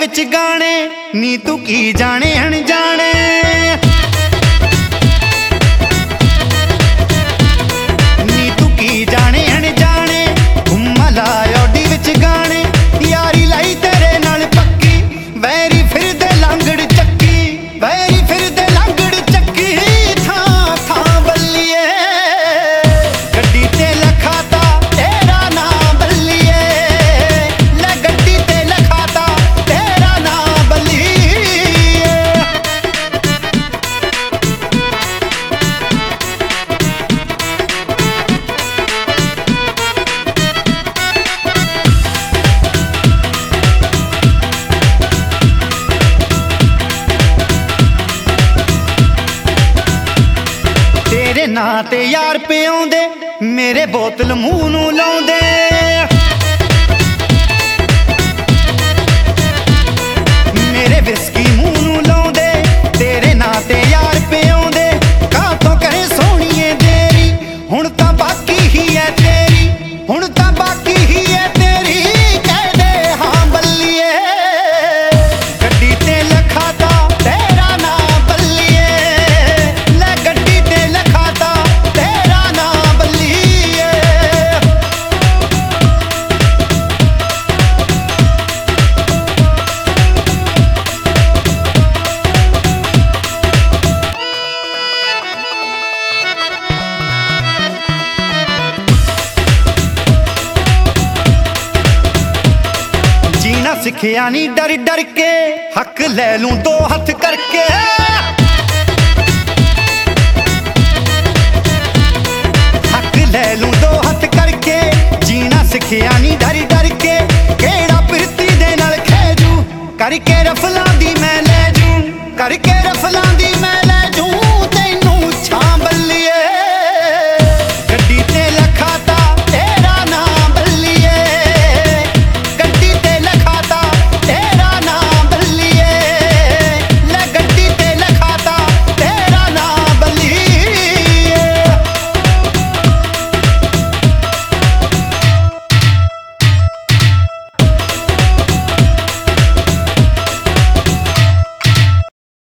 विच गाने नी तू की जाने अनजाने। नी तू की जाने अनजाने घुम्मा लाए ऑडी विच गाने। यारी लाई तेरे नाल पक्की वैरी फिर दे लांगड़ चक्की, वैरी फिर दे लांगड़ चक्की। थां थां बल्लिए गड्डी ते लखाता तेरा नाम बल्लिए, ले गड्डी ते लखाता तेरा नाम बल्लिए। तेरे नां ते यार पिआउंदे मेरे बोतल मूंह नूं लाउंदे। मेरे विस्की मूंह नूं लाउंदे तेरे नां ते यार पिआउंदे। कातों करे सोहणीए देरी हुण तां बाकी ही है तेरी, हुण तां बाकी ही है तेरी। कह दे हां बल्लिए गड्डी ते लखाता तेरा नाम बल्लिए, ले गड्डी ते लखाता तेरा नाम बल्लिए। जीना सिखिया नी डर डर के हक ले लूं दो हथ करके। हक ले लूं दो हथ करके जीना सिखिया नी डर डर के। केड़ा पिरती दे नाल खैजू करके रफलां दी मैं